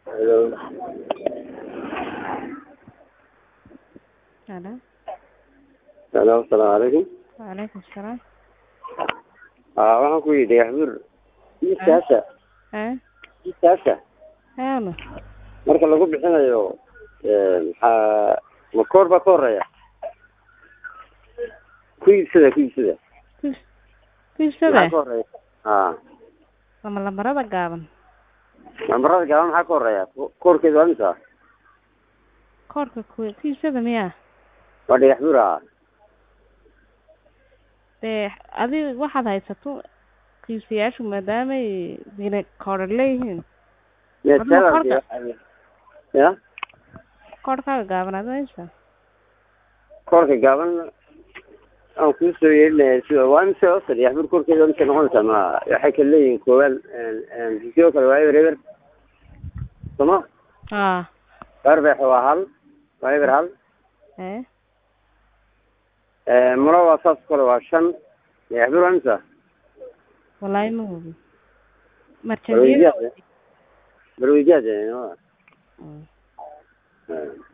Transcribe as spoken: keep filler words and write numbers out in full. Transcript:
Hello. Hello. Hello, السلام عليكم. وعليكم السلام. اه waxaan ku yidhi Axmur iisaasa ها iisaasa هلا marka lagu bixinayo ee maxaa ma koor ba ka horeeya ku iibsada ku iibsada كيف كيف maxaa ka سبع horeeya haa لما لما رضا قابن lambarada gaaban maxaa ka horeeya koorkeedu waa imisa كورك كوي كيف سبع مياه waa dhagax buur ah ده أدي واحد هيستو كيف سيعيشوا مدامي بين كورليهن meed أدنى كورك ya كورك قابن هذا إيش koorka gaaban aan ku soo yeelinay sida waa imisa osar dhagax buur koorkeedu waa imisa noqonaysa ma waxay kala leeyihiin koowaad een sidoo kale waa eber sama آه qarbex waa hal waa eber hal إيه ee muro waa saas kale waa shan dhagax buur waa imisa والله مو هو مركزية برويجات برويجات يعني آه. اه